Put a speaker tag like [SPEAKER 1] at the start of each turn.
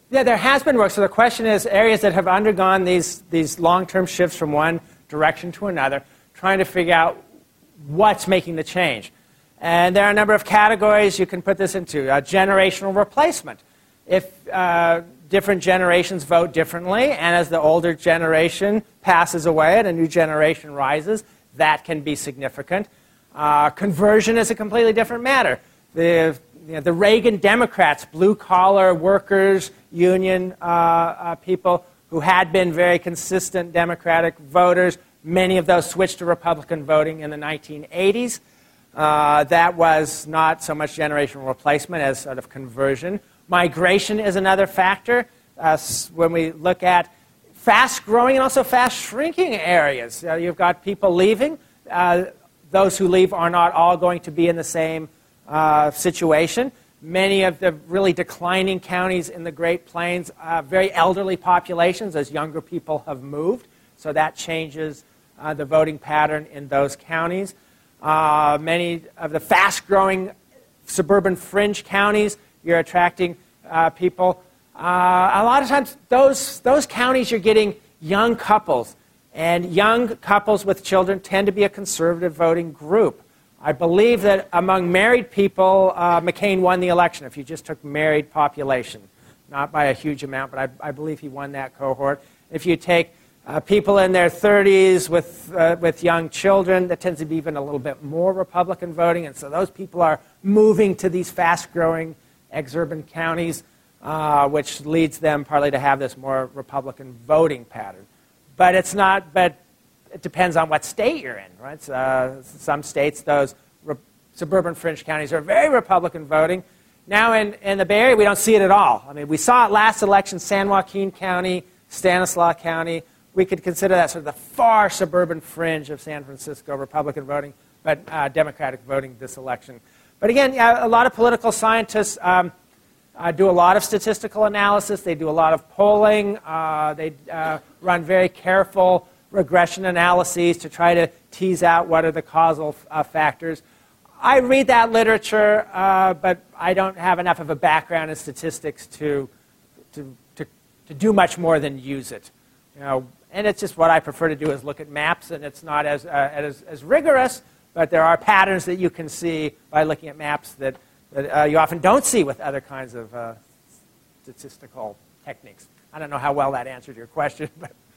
[SPEAKER 1] Yeah, there has been work. So the question is areas that have undergone these long-term shifts from one direction to another, trying to figure out what's making the change. And there are a number of categories you can put this into. Generational replacement. If different generations vote differently, and as the older generation passes away and a new generation rises, that can be significant. Conversion is a completely different matter. The Reagan Democrats, blue-collar workers, union people who had been very consistent Democratic voters, many of those switched to Republican voting in the 1980s. That was not so much generational replacement as sort of conversion. Migration is another factor. When we look at fast-growing and also fast-shrinking areas, you've got people leaving. Those who leave are not all going to be in the same situation. Many of the really declining counties in the Great Plains, very elderly populations as younger people have moved. So that changes the voting pattern in those counties. Many of the fast-growing suburban fringe counties, you're attracting people. A lot of times, those counties, you're getting young couples. And young couples with children tend to be a conservative voting group. I believe that among married people, McCain won the election if you just took married population. Not by a huge amount, but I believe he won that cohort. If you take people in their 30s with young children, that tends to be even a little bit more Republican voting. And so those people are moving to these fast-growing exurban counties, which leads them partly to have this more Republican voting pattern. But it's not. But it depends on what state you're in, right? Some states, those suburban fringe counties are very Republican voting. Now in the Bay Area, we don't see it at all. I mean, we saw it last election, San Joaquin County, Stanislaus County. We could consider that sort of the far suburban fringe of San Francisco, Republican voting, but Democratic voting this election. But again, a lot of political scientists do a lot of statistical analysis. They do a lot of polling. They run very careful regression analyses to try to tease out what are the causal factors. I read that literature, but I don't have enough of a background in statistics to do much more than use it. And it's just what I prefer to do is look at maps, and it's not as rigorous, but there are patterns that you can see by looking at maps that you often don't see with other kinds of statistical techniques. I don't know how well that answered your question, but